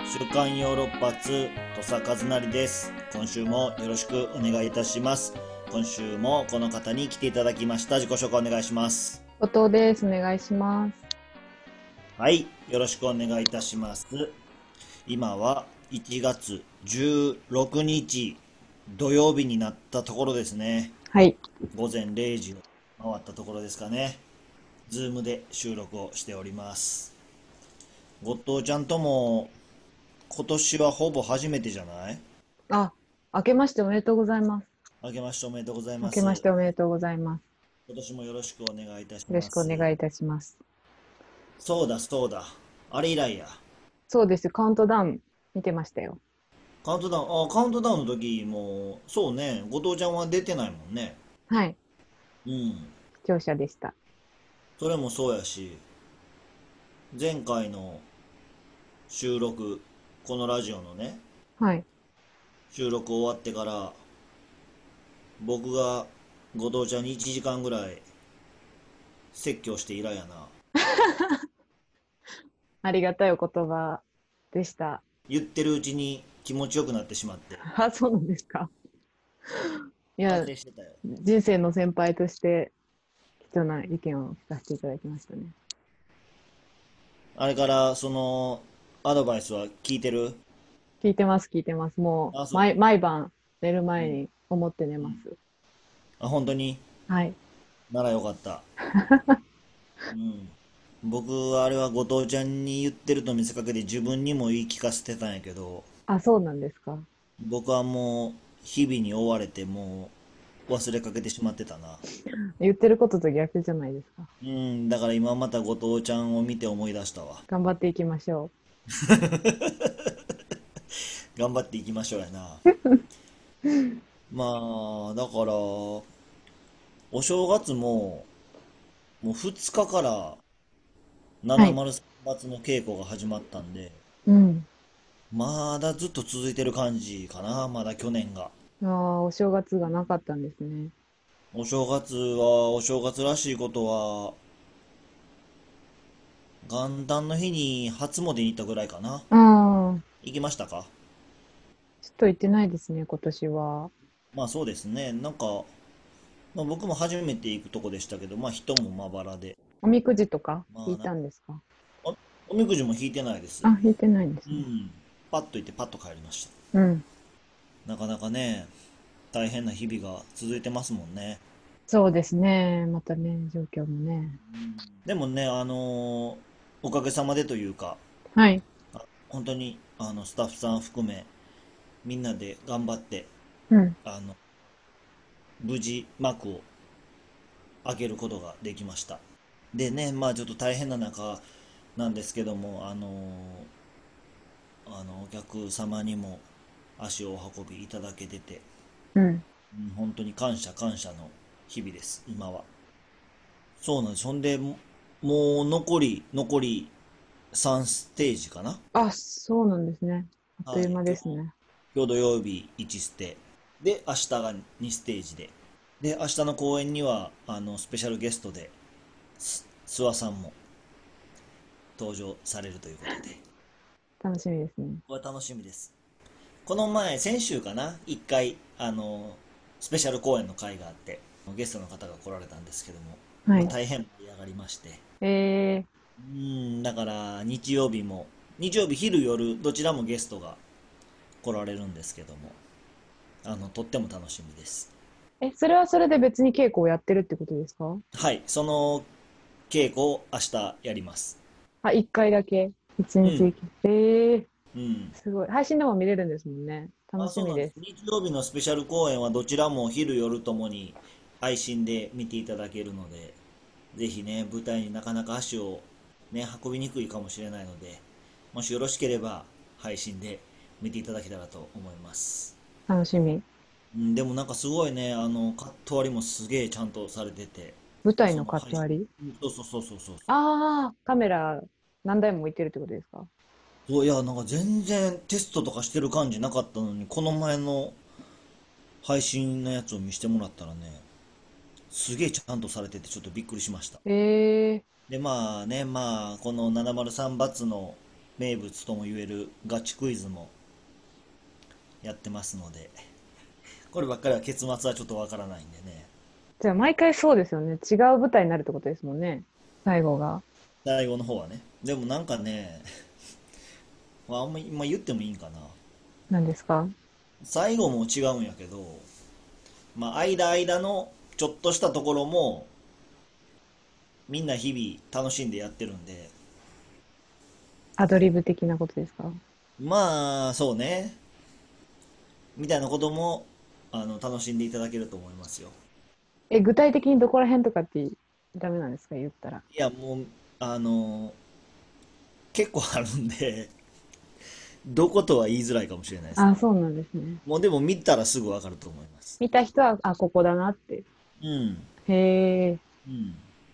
週刊ヨーロッパ通土佐和成です。今週もよろしくお願いいたします。今週もこの方に来ていただきました。自己紹介お願いします。 後藤です。お願いします。 はい、よろしくお願いいたします。今は1月16日土曜日になったところですね。 はい。 午前0時を回ったところですかね。ズームで収録をしております。後藤ちゃんとも今年はほぼ初めてじゃない？ あ、明けましておめでとうございます。 明けましておめでとうござい明けまします。 ておめでとうございます。 今年もよろしくお願いいたしよろします。 くお願いいたします。 そうだそうだ。あれ以来や。 そうです。カウントダウン見てましたよ。 カウントダウン、カウントダウンの時も、そうね、後藤ちゃんは出てないもんね。 はい。 うん。 視聴者でした。 それもそうやし、前回の収録、このラジオのね、 はい。 収録終わってから、僕が後藤ちゃんに1時間ぐらい説教して以来やな。 ありがたいお言葉でした。 言ってるうちに気持ちよくなってしまって、 あ、そうなんですか。い反や、 省してたよ。 人生の先輩として貴重な意見を聞かせていただきましたね。 あれから、アドバイスは聞いてる？ 聞いてます、聞いてます。もあ、 う、 そう。 毎晩寝るうん。 前に思って寝うん。 ます。 あ、本当に？ はい。 ならよかった。うん。僕はあれは後藤ちゃんに言ってると見せかけて自分にも言い聞かせてたんやけど、 あ、そうなんですか。 僕はもう日々に追われてもう忘れかけてしまってたな。 言ってることと逆じゃないですか。 うん、だから今また後藤ちゃんを見て思い出したわ。 頑張っていきましょ頑張っていきましょうやな。まあ、だから、お正月もう2日からう。はい。 703発の稽古が始まったんで、 うん。 まだずっと続いてる感じかな、まだ去年が。 ああ、お正月がなかったんですね。 お正月は、お正月らしいことは、元旦の日に初詣に行ったぐらいかな。 ああ、 行きましたか？ ちょっと行ってないですね、今年は。 まあそうですね。まあ、僕も初めて行くとこでしたけど、まあ人もまばらで。 おみくじとか引いまあたんですか？ お、おみくじも引いてないです。 あ、引いてないんですね。 うん。パッと行ってパッと帰りました。 うん。 なかなかね、大変な日々が続いてますもんね。 そうですね。またね、状況もね。 でもね、おかげさまでというか、 はい。 本当にスタッフさん含めみんなで頑張ってうん。 あの無事幕を開けることができました。でね、まあちょっと大変な中なんですけども、お客様にも足をお運びいただけてて、 うん。 うん、本当に感謝感謝の日々です、今は。そうなんです。ほんで、もう残り3ステージかな。 あ、そうなんですね。あっとはい。 いう間ですね。 今日土曜日1ステ。で、明日が2ステージで。で、明日の公演には、スペシャルゲストで、諏訪さんも登場されるということで。 楽しみですね。 これ楽しみです。この前、先週かな、一回、スペシャル公演の会があって、ゲストの方が来られたんですけども、まあ、 はい。 大変盛り上がりまして、 えー、 だから日曜日昼夜、どちらもゲストが来られるんですけども、とっても楽しみです。 それはそれで別に稽古をやってるってことですか？ はい、その稽古を明日やります。 あ、一回だけ。一うん、 日。 うん。 すごい。配信でも見れるんですもんね。楽あ、そうなんです。 しみです。 日曜日のスペシャル公演はどちらも昼夜ともに配信で見ていただけるので、ぜひね、舞台になかなか足をね、運びにくいかもしれないので、もしよろしければ配信で見ていただけたらと思います。 楽しみ。 うん、でもなんかすごいね、カット割りもすげえちゃんとされてて、 舞台のその配信、 カット割り。 そうそうそうそうそう。 ああー、カメラ何台も置いてるってことですか？ そう、いや、なんか全然テストとかしてる感じなかったのに、この前の配信のやつを見せてもらったらね、すげえちゃんとされててちょっとびっくりしました。 ええで、まあね、この703バツの、 名物とも言えるガチクイズもやってますので、こればっかりは結末はちょっとわからないんでね。 じゃあ毎回そうですよね。違う舞台になるってことですもんね。最後が。 最後の方はね。でもなんかね、まあ、あんま今言ってもいいんかな。 何ですか？ 最後も違うんやけど、まあ、間のちょっとしたところもみんな日々楽しんでやってるんで、 アドリブ的なことですか？ まあ、そうね。みたいなことも、楽しんでいただけると思いますよ。 具体的にどこら辺とかってダメなんですか、言ったら。 いや、もう、結構あるんで、どことは言いづらいかもしれないですけあ、 ど、 そうなんですね。 もうでも見たらすぐわかると思います。 見た人は、あ、ここだなって。 うん。 へえ。 うん。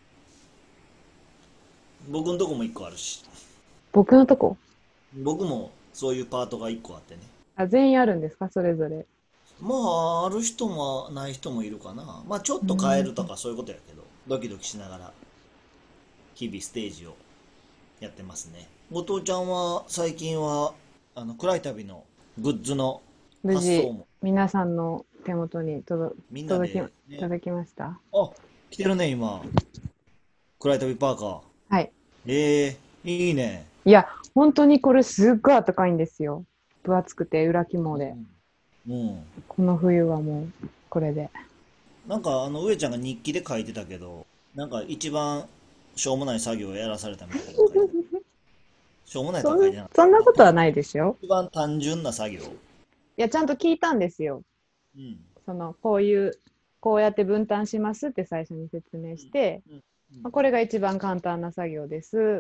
僕のとこも一個あるし、 僕のとこ。 僕もそういうパートが一個あってね。 あ、全員あるんですか、それぞれ。 まあ、ある人もない人もいるかな。まあ、ちょっと変えうん。 るとかそういうことやけど、ドキドキしながら日々ステージをやってますね。後藤ちゃんは最近は、暗い旅のグッズの無事、 発送も皆さんの手元にみんな届でね、 届きました。 あ、来てるね、今。暗い旅パーカー。 はい。 えいいね。 いや、本当にこれすっごい暖かいんですよ。分厚くて裏肝で。 うん。うん。 この冬はもう、これで。 なんか、上ちゃんが日記で書いてたけど、なんか一番しょうもない作業をやらされたみたいなの書いてた。しょうもないとは書いてなかったそんなけど、 ことはないですよ。 一番単純な作業。 いや、ちゃんと聞いたんですよ。 うん。 こうやって分担しますって最初に説明うん。 して、 うん。うまあ、 ん。 これが一番簡単な作業です。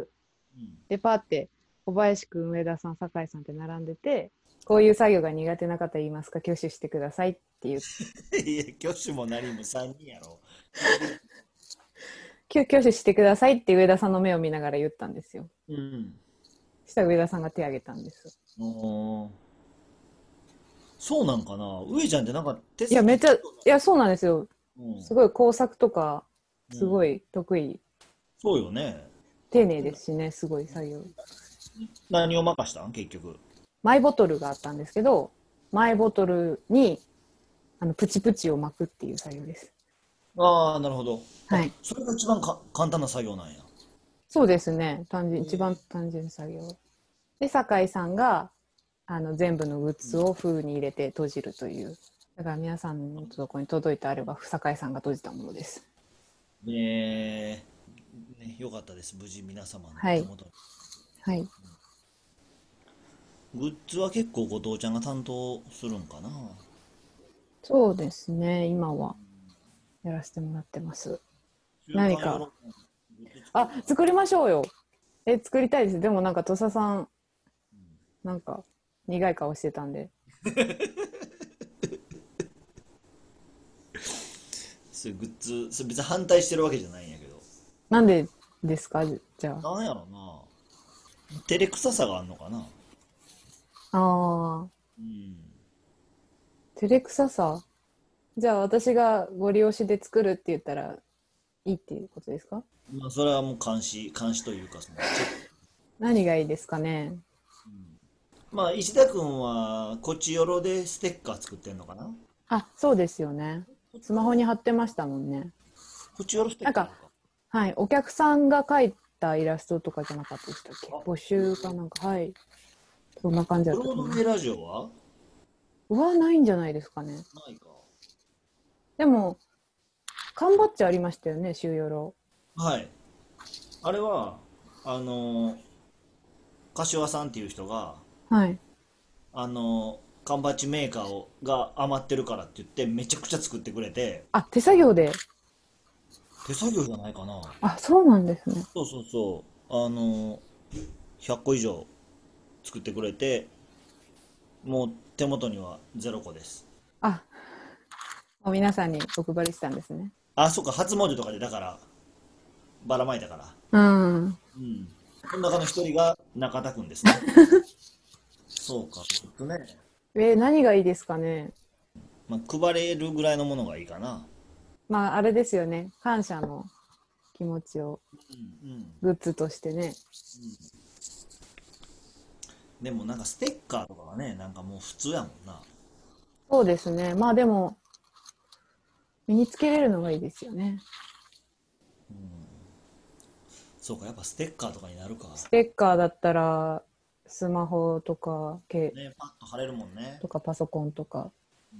うん。 で、パーって小林くん、上田さん、酒井さんって並んでて、こういう作業が苦手な方いますか、挙手してくださいっていう、 いや、挙手も何も3人やろ。 挙手してくださいって上田さんの目を見ながら言ったんですよ。 うん。 そしたら上田さんが手を挙げたんです。 おー、そうなんかな。上ちゃんってなんか手いや、めっちゃ、い先器用や、そうなんですよ。 な。うん。 すごい工作とか、 うん。 すごい得意。 そうよね。 丁寧ですしね、すごい作業。 何を任したん結局。 マイボトルがあったんですけど、マイボトルにプチプチを巻くっていう作業です。 ああ、なるほど。あ、 はい。 それが一番簡単な作業なんや。 そうですね。一番ええ。 単純作業。で、酒井さんが、全部のグッズを封に入れて閉じるという。だから皆さんのところに届いたあれば、酒井さんが閉じたものです。 ねえ、ね、よかったです。無事皆様のはい。 手元に。 はい。 グッズは結構後藤ちゃんが担当するんかな。 そうですね。今はやらせてもらってます。 週何か。 刊ヨーロッパのグッズ作ろあ、 うかな。 作りましょうよ。作りたいです。でもなんか土佐さん、なんか苦い顔してたんで。 そういうグッズ、それ別に反対してるわけじゃないんやけど。 なんでですか、じゃなんやろな。照れくささがあんのかな。 あ。ああ、 うん。 照れくささ。じゃあ私がご利用しで作るって言ったらいいっていうことですか？ まあ、それはもう監視というか、そのチェック。 何がいいですかね。 まあ、石田君は、こちよろでステッカー作ってんのかな。 あ、そうですよね。スマホに貼ってましたもんね。 こちよろステッなんか、 カーあるか。 はい、お客さんが描いたイラストとかじゃなかったでしたっけ？ あ、 募集かなんか、はい。そんな感じだブったと思います。 ロードウェイラジオはないんじゃないですかね。 ないか。 でも、缶バッジありましたよね、週よろ。 はい。あれは、あの、柏さんっていう人が、 はい。 缶バッジメーカーが余ってるからって言って、めちゃくちゃ作ってくれて、 あ、手作業で。 手作業じゃないかな。 あ、そうなんですね。 そうそうそう。100個以上作ってくれて、もう手元には0個です。 あ、もう皆さんにお配りしたんですね。 あ、そうか、初詣とかでだから、ばらまいたから。 うん。 うん。その中の一人が中田くんですね。そうか、ね。 何がいいですかね。 まあ、配れるぐらいのものがいいかな。 まあ、あれですよね。感謝の気持ちをうん、うん。 グッズとしてね。 でもなんかステッカーとかはね、なんかもう普通やもんな。 そうですね。まあでも、身につけれるのがいいですよね。 そうか、やっぱステッカーとかになるか。 ステッカーだったら、スマホとか、 ね、パッと貼れるもんね。 とかパソコンとか。 うん。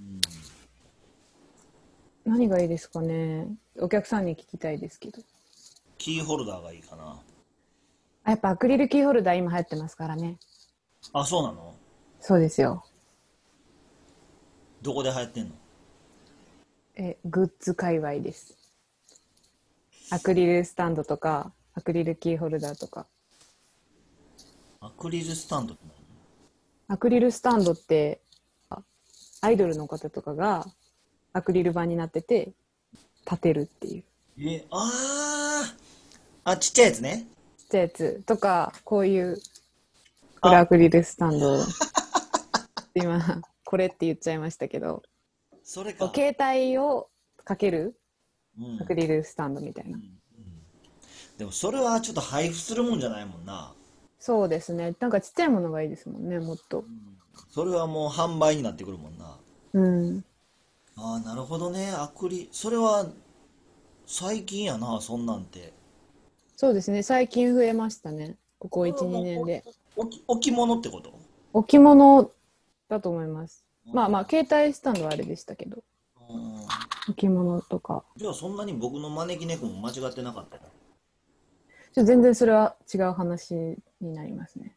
何がいいですかね。お客さんに聞きたいですけど。 キーホルダーがいいかな。 あ、やっぱアクリルキーホルダー今流行ってますからね。 あ、そうなの？ そうですよ。 どこで流行ってんの？ グッズ界隈です。アクリルスタンドとか、アクリルキーホルダーとか。 アクリルスタンドってアクリルスタンドって、アイドルの方とかがアクリル板になってて、立てるっていう。 何？ちっちゃいやつね。 ちっちゃいやつとか、こういう、これあ、 アクリルスタンド。今、これって言っちゃいましたけど、 それか。 携帯をかけるうん。 アクリルスタンドみたいな。 でもそれはちょっと配布するもんじゃないもんな。 そうですね。なんかちっちゃいものがいいですもんね、もっと。 それはもう販売になってくるもんな。 うん。 ああ、なるほどね。それは最近やな、そんなんて。 そうですね。最近増えましたね。ここ1、 それはもう 2年で。 置物ってこと？ 置物だと思います。まあまあ、 あ携帯スタンドはあれでしたけど、 あ、 置物とか。 じゃあそんなに僕の招き猫も間違ってなかったよ。 全然それは違う話になりますね。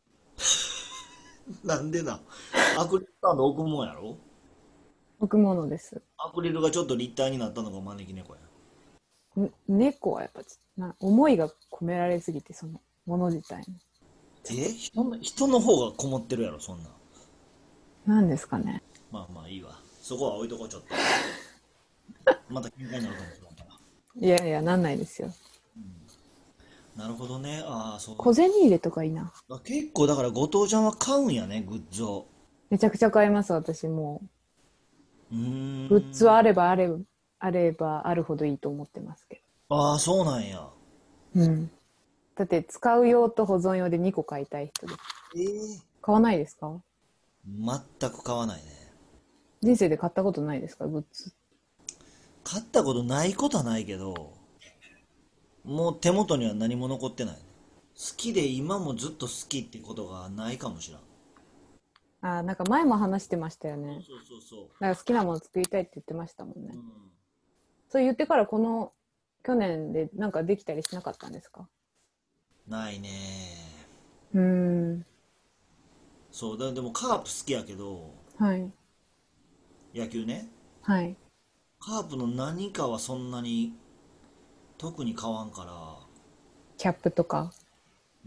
なんでだ。アクリルスタンド置くもんやろ？ 置物です。 アクリルがちょっと立体になったのが招き猫や。 猫はやっぱ思いが込められすぎて、そのもの自体に。 人の方がこもってるやろ、そんなん。 何ですかね。 まあまあいいわ。そこは置いとこう、ちょっと。また喧嘩になるかもしれないから。 いやいや、なんないですよ。 なるほどね。ああ、そう。 小銭入れとかいいな。 結構だから後藤ちゃんは買うんやね、グッズを。 めちゃくちゃ買います、私もうーう。グッズはん。 あればあるほどいいと思ってますけああ、そうなんや。 ど。うん。だって使う用と保存用で2個買いたい人です。 ええ、 買わないですか？ 全く買わないね。 人生で買ったことないですか、グッズ？ 買ったことないことはないけど、もう手元には何も残ってないね。好きで今もずっと好きってことがないかもしらん。 なんか前も話してましたよね。 そうそうそうそなんか好きなもの作りたいって言ってましたもんう。うね。 ん。 そう言ってから去年でなんかできたりしなかったんですか？ ないね。 うーん。 そうだ、でもカープ好きやけど、 はい。 野球ね。 はい。 カープの何かはそんなに特に買わんから、 キャップとか。 うん、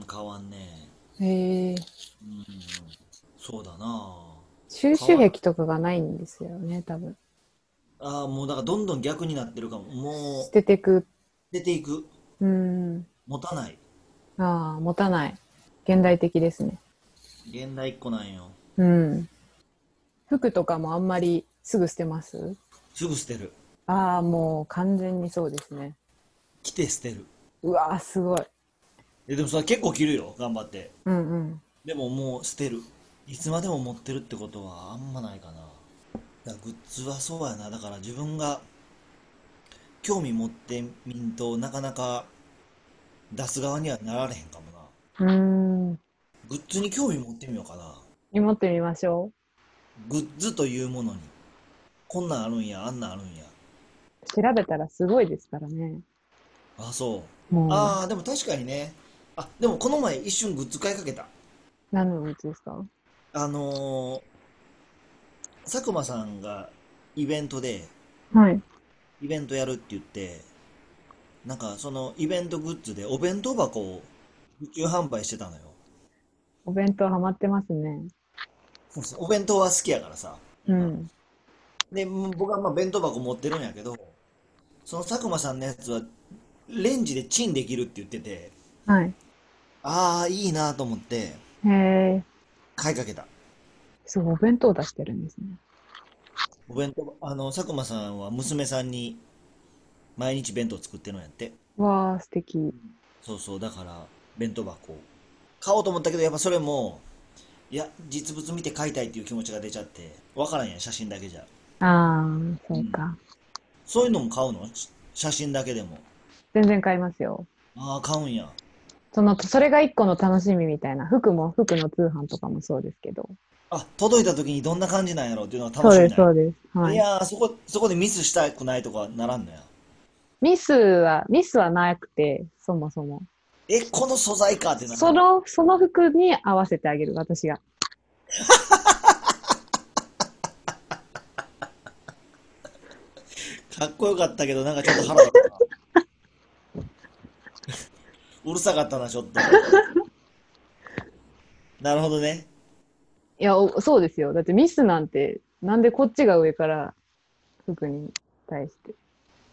買わんね。 へえ。 うん、そうだな。 収買わん。 集癖とかがないんですよね、多分。 ああ、もうだからどんどん逆になってるかも。も捨ててく。 う出ていく。 うーん。 持たない。 持たない。現代的ですね。 現代っ子なんよ。 うん。服とかもあんまりすぐ捨てます？ すぐ捨てる。 もう完全にそうですね。 着て捨てる。 うわー、すごい。 でもそれ結構着るよ、頑張って。 うんうん。 でももう捨てる。いつまでも持ってるってことはあんまないかな。だからグッズはそうやな。だから自分が興味持ってみんとなかなか出す側にはなられへんかもな。 うーん。 グッズに興味持ってみようかな。 持ってみましょグッズというものに。こんなんあるんや、あんなんあるんや。 う。調べたらすごいですからね。 あ、そう。 もああ、でも確かにね。あ、でもこの前一瞬グッズ買いかけた。 何のグッズですか？ あの佐久間さんがイベントで、 はい。 イベントやるって言って、なんかそのイベントグッズでお弁当箱を受注販売してたのよ。 お弁当ハマってますね。 お弁当は好きやからさ。 うん。 で、僕はまあ弁当箱持ってるんやけど、その佐久間さんのやつはレンジでチンできるって言ってて、 はい。 ああ、いいなと思ってへえ。 買いかけた。 すごい、お弁当出してるんですね。 お弁当、佐久間さんは娘さんに毎日弁当作ってるんやって。 わあ、素敵。 そうそう、だから弁当箱。 買おうと思ったけど、やっぱそれも、いや、実物見て買いたいっていう気持ちが出ちゃって、わからんやん、写真だけじゃ。 ああ、 うん。 そうか。 そういうのも買うの写真だけでも。 全然買いますよ。 ああ、買うんや。 それが一個の楽しみみたいな。服の通販とかもそうですけど。 あ、届いた時にどんな感じなんやろうっていうのが楽そうです、 しみなんや。 そうです。はい。 いやー、そこでミスしたくないとかならんのや。 ミスはなくて、そもそも。 え、この素材かってなるの？ その服に合わせてあげる、私が。 かっこよかったけど、なんかちょっと腹立ったな。うるさかったな、ちょっと。なるほどね。 いや、そうですよ。だってミスなんて、なんでこっちが上から服に対して。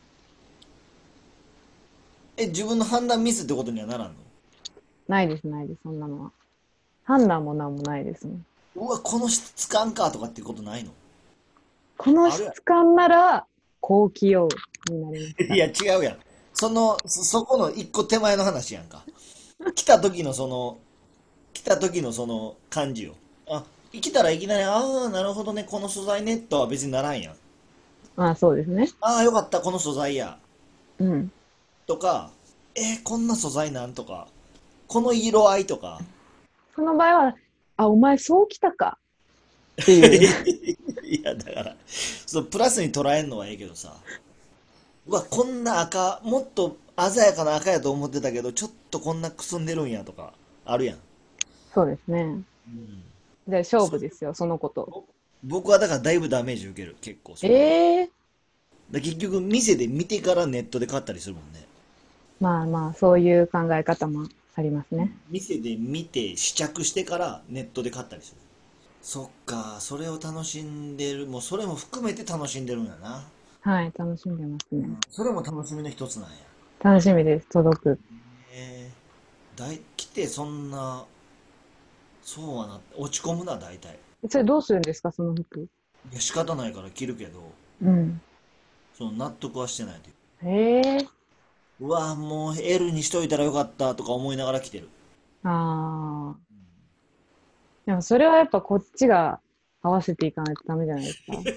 え、自分の判断ミスってことにはならんの？ ないです、ないです、そんなのは。判断もなんもないですもん。 うわ、この質感かとかっていうことないの？ このあるや質感なら、高気温になりますん。いかね。 や、違うやん。そこの一個手前の話やんか。来た時のその、来た時のその感じよ。あ、来たらいきなり、ああ、なるほどね、この素材ね、とは別にならんやん。 まあ、そうですね。 ああ、よかった、この素材や。 うん。 とか、こんな素材なんとか、この色合いとか。 その場合は、あ、お前そうきたかっていう。 いや、だから、プラスに捉えんのはええけどさ。うわ、こんな赤、もっと鮮やかな赤やと思ってたけど、ちょっとこんなくすんでるんやとか、あるやん。 そうですね。 うん。 で、勝そ負ですよ、そのこと。 ぼ僕はだからだいぶダメージ受ける、結構それで。 ええ、 結局、店で見てからネットで買ったりするもんね。 まあまあ、そういう考え方もありますね。 店で見て試着してからネットで買ったりする。そっか、それを楽しんでる、もうそれも含めて楽しんでるんやな。 はい、楽しんでますね。 それも楽しみの一つなんや。 楽しみです、届く。 来てそんな、そうはな、落ち込むな、大体。 それどうするんですか、その服。 いや、仕方ないから着るけど、 うん。 その納得はしてないという。 へえ。 うわ、もう L にしといたらよかったとか思いながら着てる。 ああ。でもそれはやっぱこっちが合わせていかないとダメじゃないですか。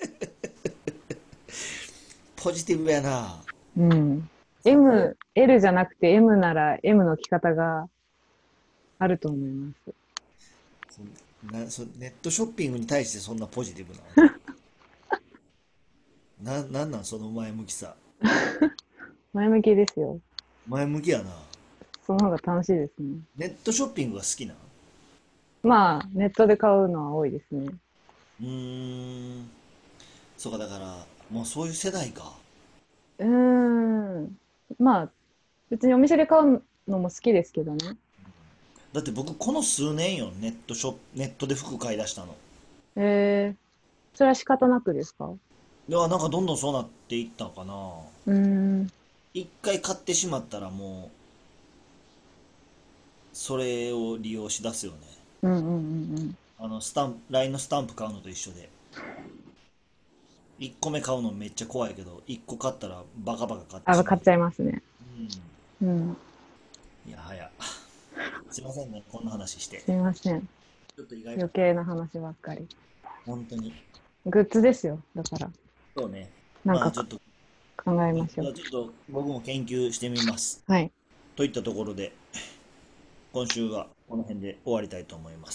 ポジティブやな。 うん。 そこ、 L じゃなくて M なら M の着方があると思います。 そネットショッピングに対してそんなポジティブなんなんその前向きさ。 前向きですよ。 前向きやな。 その方が楽しいですね。 ネットショッピングが好きなん？ まあ、ネットで買うのは多いですね。 うーん。そうか、だから、もうそういう世代か。 うーん。まあ、別にお店で買うのも好きですけどね。 だって僕この数年よ、ネットで服買い出したの。 えー、それは仕方なくですか？ういや、なんかどんどんそうなっていったのかな。 ーん。 一回買ってしまったらもう、それを利用しだすよね。 うんうんうんうん。 LINE のスタンプ買うのと一緒で。1個目買うのめっちゃ怖いけど、1個買ったらバカバカ買ってあ、 しまう。 買っちゃいますね。 うん。 うん。 いやはや。すいませんね、こんな話して。 すいません。 ちょっと意外と、 余計な話ばっかり。 本当に。 グッズですよ。だから、 そうね。 なんかまあちょっと、 考えましょう。 ちょっと僕も研究してみます。 はい。 といったところで、今週はこの辺で終わりたいと思います。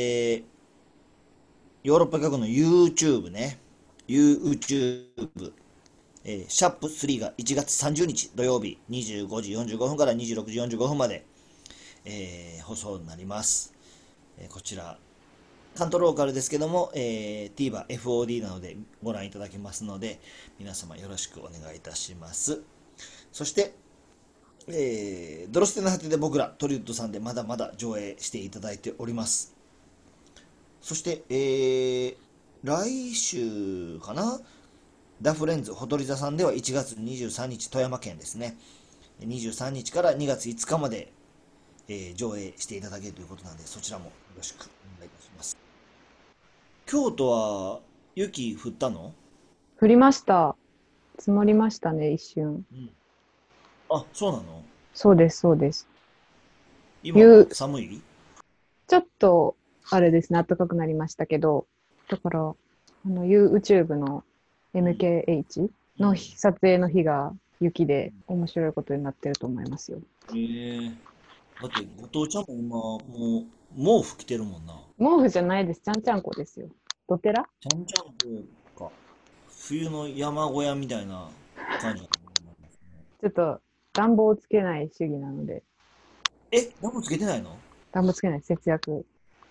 ヨーロッパ各の YouTube ね。YouTube。シャープ3が1月30日土曜日25時45分から26時45分まで、放送になります。こちら、関東ローカルですけども、TVer、FOD などでご覧いただけますので、皆様よろしくお願いいたします。そして、ドロステの果てで僕らトリウッドさんでまだまだ上映していただいております。そして、来週かな、ダフレンズほとり座さんでは1月23日富山県ですね、23日から2月5日まで、上映していただけるということなので、そちらもよろしくお願いいたします。京都は雪降ったの？ 降りました。積もりましたね、一瞬。 うん。あ、そうなの？ そうです、そうです。 今は寒い？ ちょっと、あれですね、暖かくなりましたけど、だから、YouTube のうん。 MKH のうん。 撮影の日が雪で面白いことになってると思いますよ。 ええ、だって後藤ちゃんも今、もう毛布着てるもんな。 毛布じゃないです。ちゃんちゃんこですよ。ドテラちゃんちゃんこか。冬の山小屋みたいな感じだと思いますね。 ちょっと暖房をつけない主義なので、 え、何もつけてないの？ 暖房つけない節約。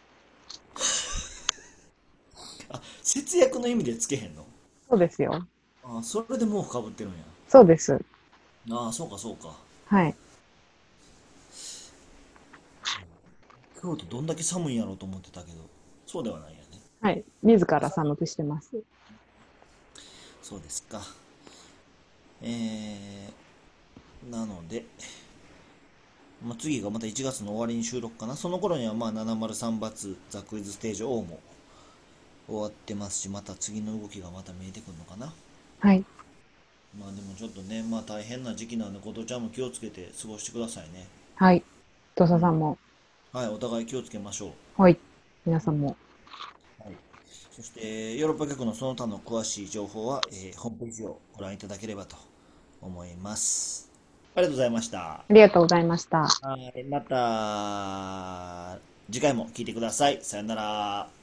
あ、節約の意味でつけへんの？ そうですよ。 あ、それで毛布かぶってるんや。 そうです。 ああ、そうかそうか。 はい。 京都どんだけ寒いんやろうと思ってたけど、そうではないんやね。 はい。自ら寒くしてます。 そうですか。えなので、まあ、次がまた1月の終わりに収録かな。その頃にはまあ703発ザ・クイズステージ O も終わってますし、また次の動きがまた見えてくるのかな。 はい。 まあでもちょっとね、まあ大変な時期なんで、琴ちゃんも気をつけて過ごしてくださいね。 はい。土うん。 佐さんも。 はい、お互い気をつけましょう。 はい。皆さんも。 はい。そして、ヨーロッパ局のその他の詳しい情報は、ホームページをご覧いただければと思います。ありがとうございました。 ありがとうございました。 はい、また次回も聞いてください。さよなら。